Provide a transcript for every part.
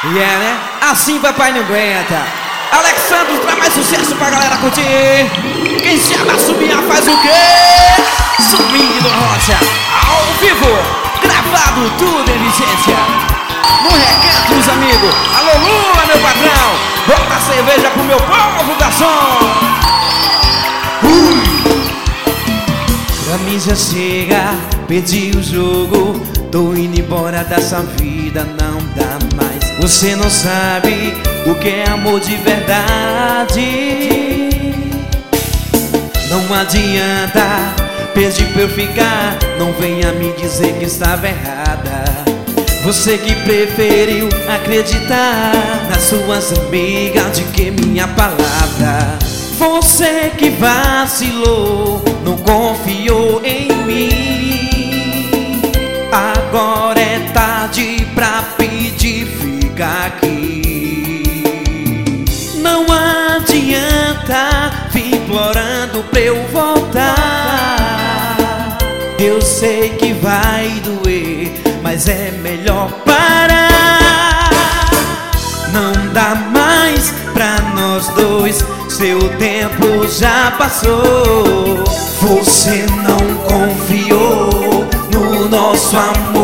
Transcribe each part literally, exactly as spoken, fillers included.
E é, né? Assim papai não aguenta. Alexandre traz mais sucesso pra galera curtir. Quem chama subir faz o quê? Swing do Rocha, ao vivo, gravado tudo em vigência. No requento dos amigos. Alô Lula, meu patrão, bota a cerveja pro meu povo, garçom. Ui. Pra mim já chega, perdi o jogo. Tô indo embora dessa vida, não dá mais. Você não sabe o que é amor de verdade. Não adianta pedir pra eu ficar, não venha me dizer que estava errada. Você que preferiu acreditar nas suas amigas de que minha palavra. Você que vacilou, não confiou em mim. Agora é tarde pra pedir, fica aqui. Não adianta vir implorando pra eu voltar. Eu sei que vai doer, mas é melhor parar. Não dá mais pra nós dois, seu tempo já passou. Você não confiou no nosso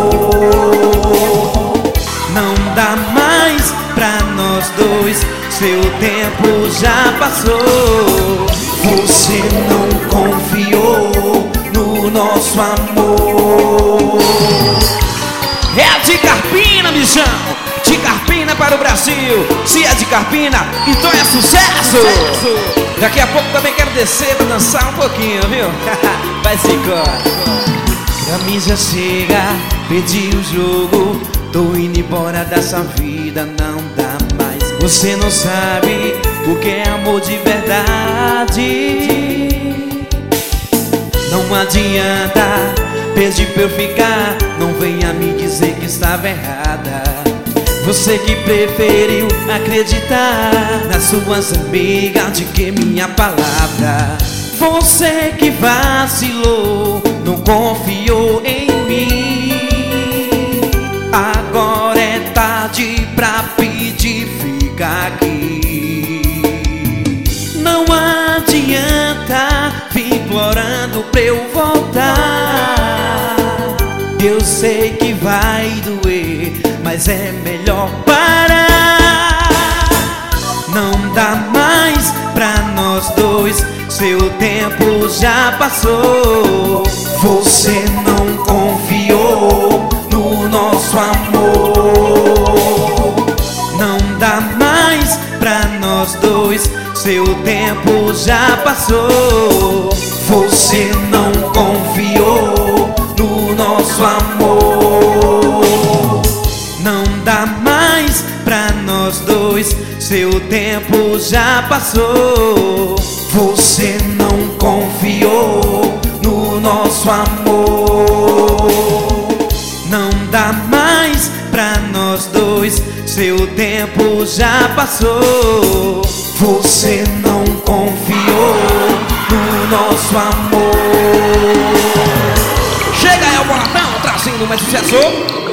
amor. Não dá mais pra nós dois, seu tempo já passou. Você não confiou no nosso amor. É a de Carpina, bichão, de Carpina para o Brasil. Se é de Carpina, então é sucesso. Daqui a pouco também quero descer pra dançar um pouquinho, viu? Vai se cor. Pra mim já chega, perdi o jogo. Tô indo embora dessa vida, não dá mais. Você não sabe o que é amor de verdade. Não adianta pedir pra eu ficar, não venha me dizer que estava errada. Você que preferiu acreditar nas suas amigas de que minha palavra. Você que vacilou, não confiou em mim. Agora é tarde pra pedir, fica aqui. Não adianta vir implorando pra eu voltar. Eu sei que vai doer, mas é melhor parar. Não dá mais pra nós dois, seu tempo já passou. Você não confiou no nosso amor. Não dá mais pra nós dois, seu tempo já passou. Você não confiou no nosso amor. Não dá mais pra nós dois, seu tempo já passou. Você não confiou no nosso amor. Não dá mais pra nós dois, seu tempo já passou. Você não confiou no nosso amor. Chega aí o Bolatão, trazendo mais sucesso.